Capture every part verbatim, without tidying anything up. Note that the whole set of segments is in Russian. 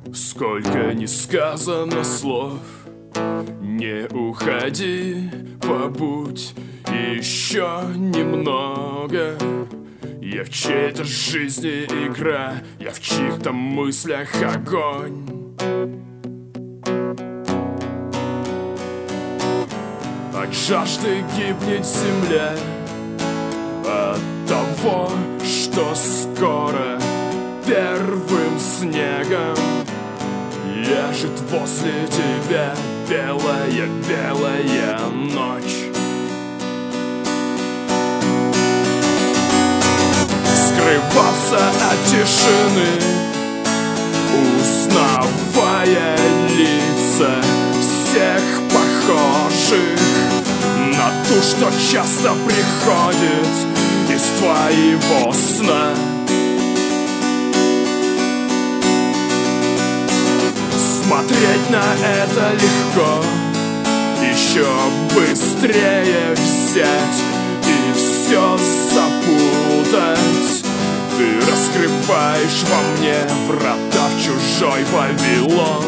Сколько не сказано слов, не уходи, побудь еще немного. Я в чьей-то жизни игра, я в чьих-то мыслях огонь. От жажды гибнет земля, от того, что скоро первым снегом ляжет возле тебя белая-белая ночь. Скрывался от тишины, узнавая лица всех похожих на ту, что часто приходит из твоего сна. Смотреть на это легко, еще быстрее взять и все запутать. Ты раскрываешь во мне врата в чужой Вавилон.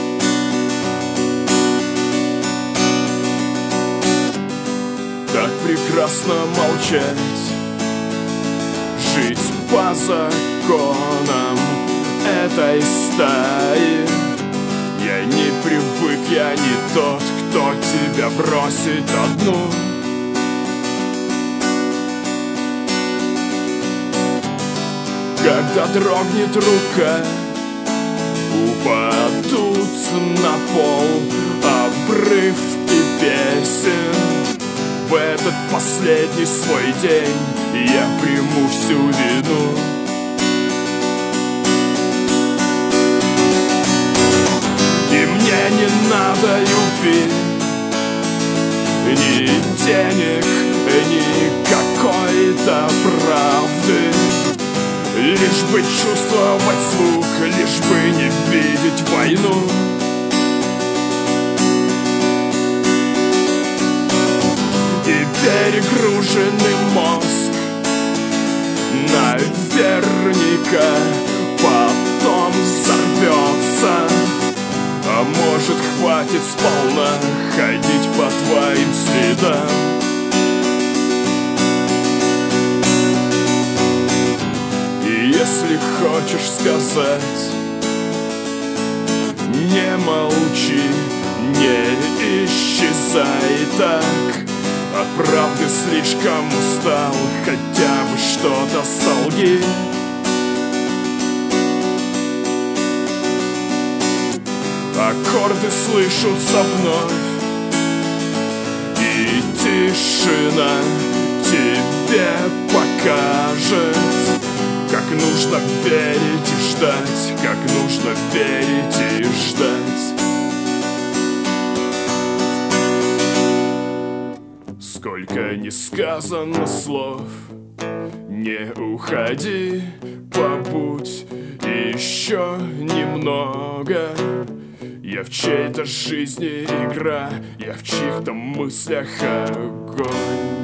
Так прекрасно молчать, жить по законам этой стаи. Я не привык, я не тот, кто тебя бросит одну. Когда дрогнет рука, упадут на пол обрывки песен. В этот последний свой день я приму всю вину. И мне не надо любви, ни денег, ни какой-то правды. Лишь бы чувствовать звук, лишь бы не видеть войну. И перегруженный мозг наверняка потом взорвется. А может, хватит сполна ходить по твоим следам. И если хочешь сказать, не молчи, не исчезай так. От правды слишком устал, хотя бы что-то солги. Аккорды слышатся вновь, и тишина тебе покажет, как нужно верить и ждать, как нужно верить и ждать. Сколько не сказано слов, не уходи, побудь еще немного. Я в чьей-то жизни игра, я в чьих-то мыслях огонь.